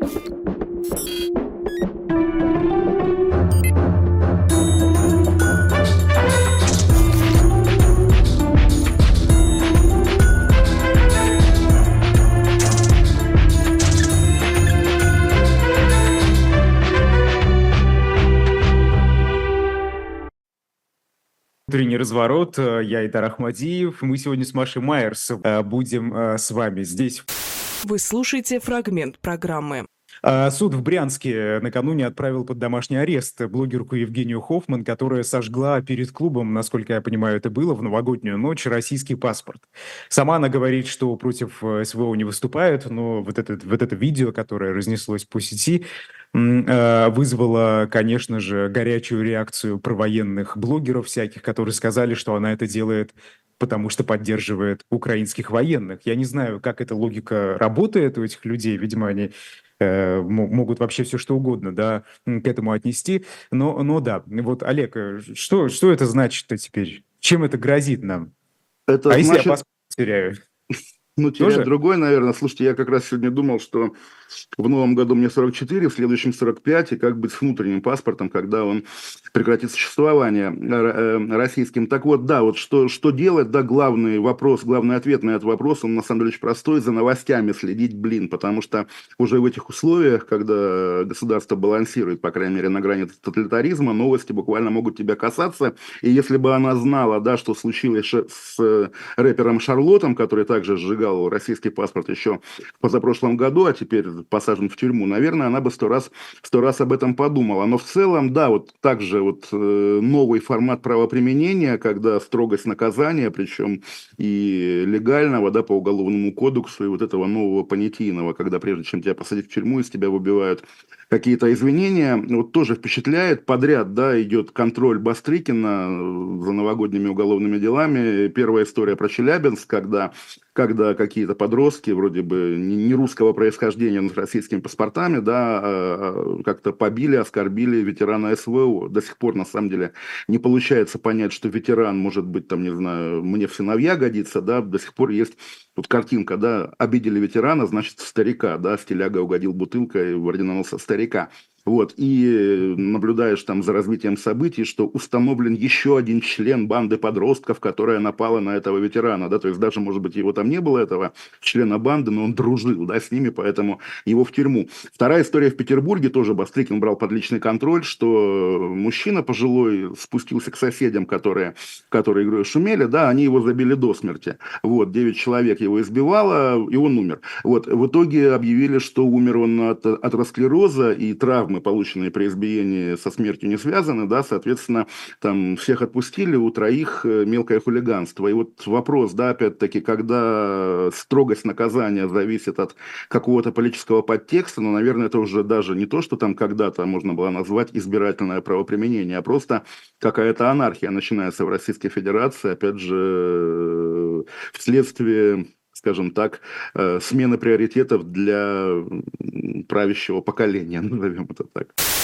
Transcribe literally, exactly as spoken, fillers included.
Утренний разворот. э, Я Идар Ахмадиев. Мы сегодня с Машей Майерс э, будем э, с вами здесь. Вы слушаете фрагмент программы. А, Суд в Брянске накануне отправил под домашний арест блогерку Евгению Хоффман, которая сожгла перед клубом, насколько я понимаю, это было в новогоднюю ночь, российский паспорт. Сама она говорит, что против э, СВО не выступает, но вот это, вот это видео, которое разнеслось по сети, м, э, вызвало, конечно же, горячую реакцию провоенных блогеров всяких, которые сказали, что она это делает потому что поддерживает украинских военных. Я не знаю, как эта логика работает у этих людей. Видимо, они э, мо- могут вообще все что угодно, да, м, к этому отнести. Но, но да, вот, Олег, э, что, что это значит-то теперь? Чем это грозит нам? Это А если я значит, паспорт теряю? ну, терять Тоже? другой, наверное. Слушайте, я как раз сегодня думал, что в новом году мне сорок четыре, в следующем сорок пять, и как быть с внутренним паспортом, когда он прекратит существование э, э, российским. Так вот, да, вот что, что делать, да, главный вопрос, главный ответ на этот вопрос, он на самом деле очень простой: за новостями следить, блин, потому что уже в этих условиях, когда государство балансирует, по крайней мере, на грани тоталитаризма, новости буквально могут тебя касаться, и если бы она знала, да, что случилось ш- с э, рэпером Шарлотом, который также сжигал российский паспорт еще в позапрошлом году, а теперь посажен в тюрьму, наверное, она бы сто раз, сто раз об этом подумала. Но в целом, да, вот также вот э, новый формат правоприменения, когда строгость наказания, причем и легального, да, по уголовному кодексу, и вот этого нового понятийного, когда прежде чем тебя посадить в тюрьму, из тебя выбивают какие-то извинения, вот тоже впечатляет. Подряд, да, идет контроль Бастрыкина за новогодними уголовными делами. Первая история про Челябинск, когда когда какие-то подростки, вроде бы не не русского происхождения, но с российскими паспортами, да, а, а, как-то побили, оскорбили ветерана СВО. До сих пор, на самом деле, не получается понять, что ветеран может быть, там, не знаю, мне в сыновья годится, да, до сих пор есть тут картинка, да, обидели ветерана, значит, старика, да, стиляга угодил бутылкой в орденоносца старика. Вот, и наблюдаешь там за развитием событий, что установлен еще один член банды подростков, которая напала на этого ветерана, да, то есть даже, может быть, его там не было, этого члена банды, но он дружил, да, с ними, поэтому его в тюрьму. Вторая история в Петербурге, тоже Бастрыкин брал под личный контроль, что мужчина пожилой спустился к соседям, которые, которые игрой шумели, да, они его забили до смерти. Вот, девять человек его избивало, и он умер. Вот, в итоге объявили, что умер он от атеросклероза, и травмы, полученные при избиении, со смертью не связаны, да, соответственно, там всех отпустили, у троих э, мелкое хулиганство. И вот вопрос, да, опять-таки, когда строгость наказания зависит от какого-то политического подтекста, но, наверное, это уже даже не то, что там когда-то можно было назвать избирательное правоприменение, а просто какая-то анархия начинается в Российской Федерации, опять же, э, вследствие, скажем так, э, смены приоритетов для м, правящего поколения, назовем это так.